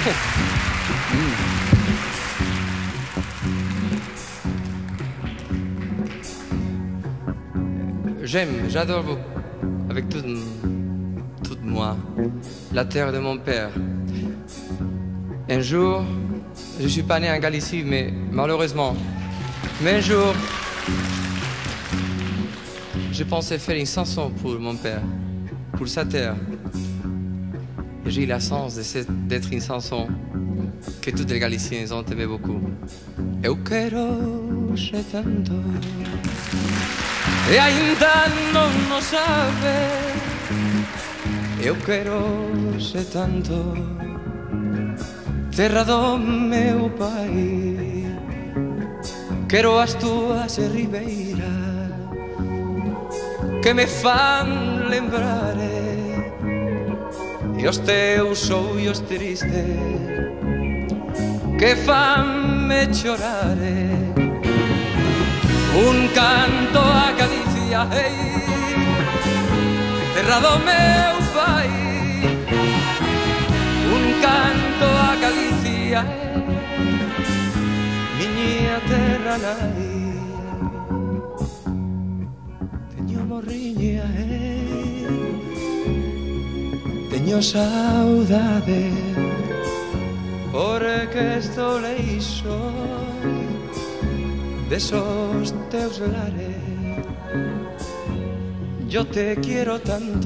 J'adore avec toute moi la terre de mon père. Un jour, je suis pas né en Galicie, mais malheureusement, un jour, je pensais faire une chanson pour mon père, pour sa terre. Et j'ai eu la chance d'être une chanson que tous les Galiciens ont aimé beaucoup. Eu quero ser tanto, e ainda non o sabe. Eu quero ser tanto, terra do meu pai. Quero as túas ribeiras que me fan lembrar e os teus ollos tristes que fan me chorar. Un canto a Galicia, hey, terra do meu pai. Un canto a Galicia, miña terra nai. Teño morriña, teño saudade, porque estou leixo desos teus lares. Yo te quiero tanto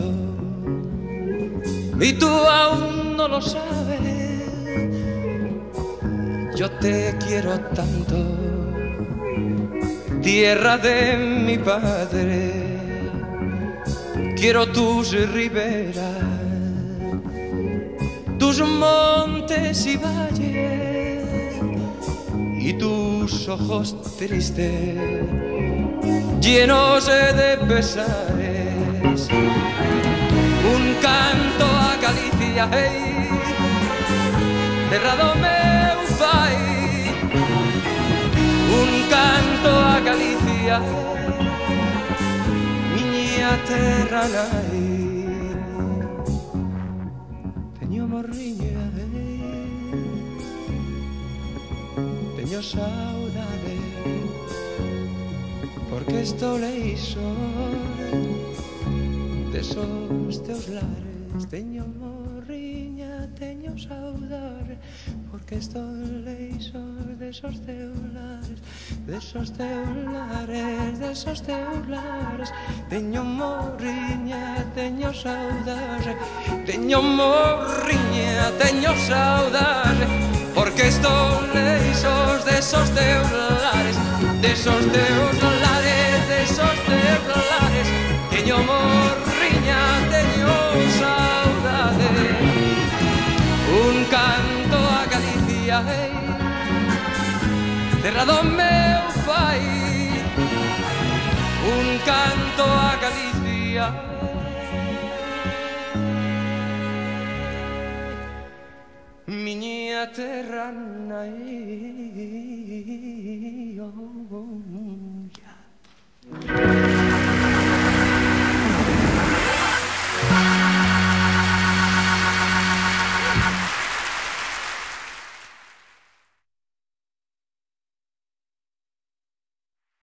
y tú aún no lo sabes. Yo te quiero tanto, tierra de mi padre. Quiero tus riberas, tus montes y valles y tus ojos tristes, llenos de pesares. Un canto a Galicia, hey, terra do meu pai. Un canto a Galicia, miña terra nai. Teño morriña, teño saudade, porque estou leixo desos teus lares. Teño morriña, teño saudade, porque estou leixo desos teus lares, desos teus lares, desos teus lares. Teño morriña, teño saudade, teño morriña, teño saudade, porque estou leixos desos teus lares, desos teus lares, desos teus lares. Teño morriña, teño saudade. Un canto a Galicia, hey, terra do meu pai. Un canto a Galicia, miña terra nai.